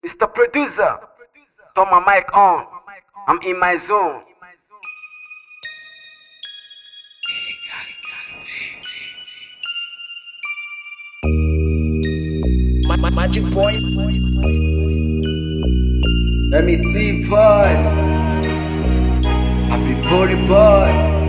Mr. Producer, turn my mic on. I'm in my zone. Magic boy. Let me see voice. Happy body boy.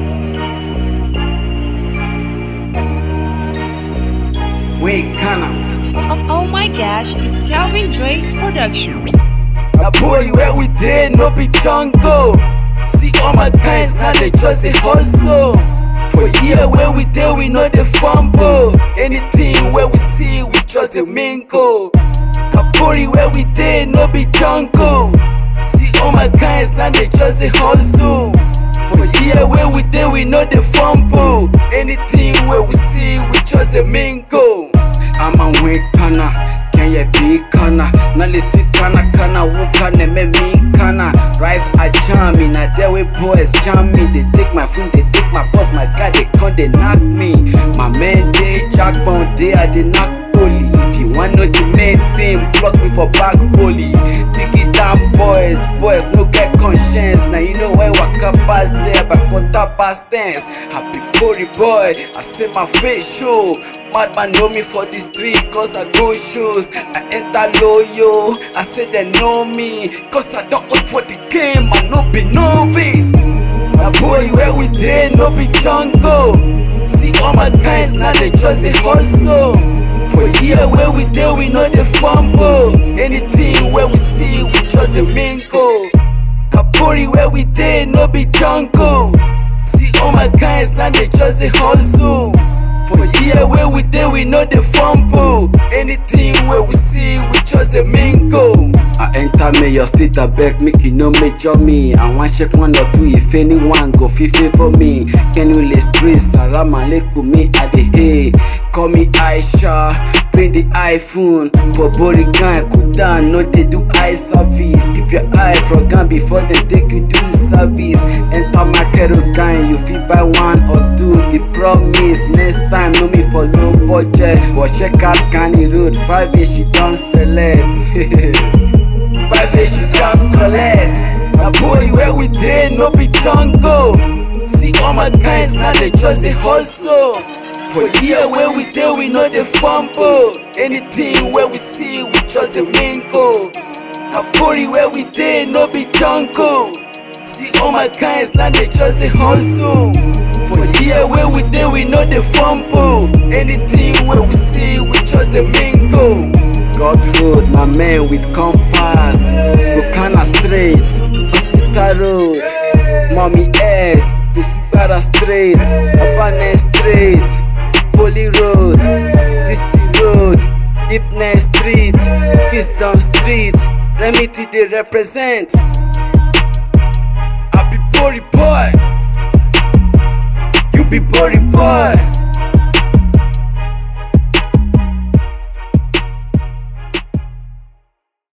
Wait, Kana. Oh my gosh, it's Calvin Drake's production. A boy where we did no be jungle. See all my guys now they just a hustle. For year where we did we know the fumble. Anything where we see we just a mingle. A boy where we did no be jungle. See all my guys now they just a hustle. For year where we did we know the fumble. Anything where we see we just a mingle. I'm a weak kana, can you be kana? Now listen kana who can me kana? Rise I jam me, now there we boys jam me. They take my phone, they take my boss, my guy they come they knock me. My man they jackbound they are they knock bully. If you want know the main thing, block me for back bully. Take it down boys no get conscience. Now you know why waka pass there by put up past tense. Happy body boy, I say my face show. Madman know me for the street cause I go shows. I enter loyo, I say they know me cause I don't up for the game, I no be novice. A boy where we did no be jungle. See all my guys now they just a hustle. For year where we did we know the fumble. Anything where we see we just a mingle. A boy where we did no be jungle. See all my guys now they just a hustle. For year where we did we know the fumble. Anything where we see we just a mingle. I enter your street, I beg make you no major me. I want check one or two if anyone go favor me. Can you lay street, salam alaikum me at the hay. Call me Aisha, bring the iPhone. For body gang, cool down, no they do eye service. Keep your eye from gun before they take you to service. Enter my kettle gang, you fit buy one or two. The promise, next time know me for low budget. But check out Canny Road, private she don't select. Private she don't collect. A boy where we did no be jungle. See all my guys now they just a hustle. For year where we did we know the fumble. Anything where we see we just a mingle. A boy where we did no be jungle. See all my guys now they just a hustle. For year where we did we know the fumble. Anything where we see we just a mingle. God road, my man with compass. Bukana Street, Hospital Road, Mommy S, Pisibara Street, Abane Street, Poly Road, DC Road, Ibn Street, Wisdom Street, Remedy they represent. I be body boy, you be body boy.